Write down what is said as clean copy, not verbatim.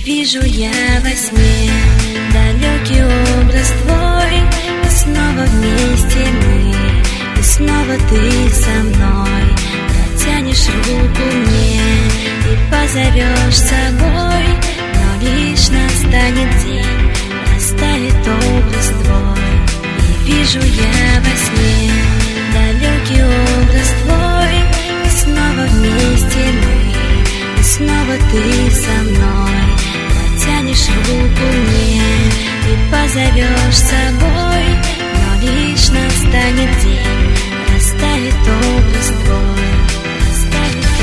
Вижу я во сне далекий образ твой, и снова вместе мы, и снова ты со мной. Протянешь руку мне и позовешь с собой, но лишь настанет день, растает образ твой. И вижу я во сне далекий образ твой, и снова вместе мы, и снова ты со мной. Протянешь руку мне и позовешь с собой, но лишь настанет день, растает образ твой, растает.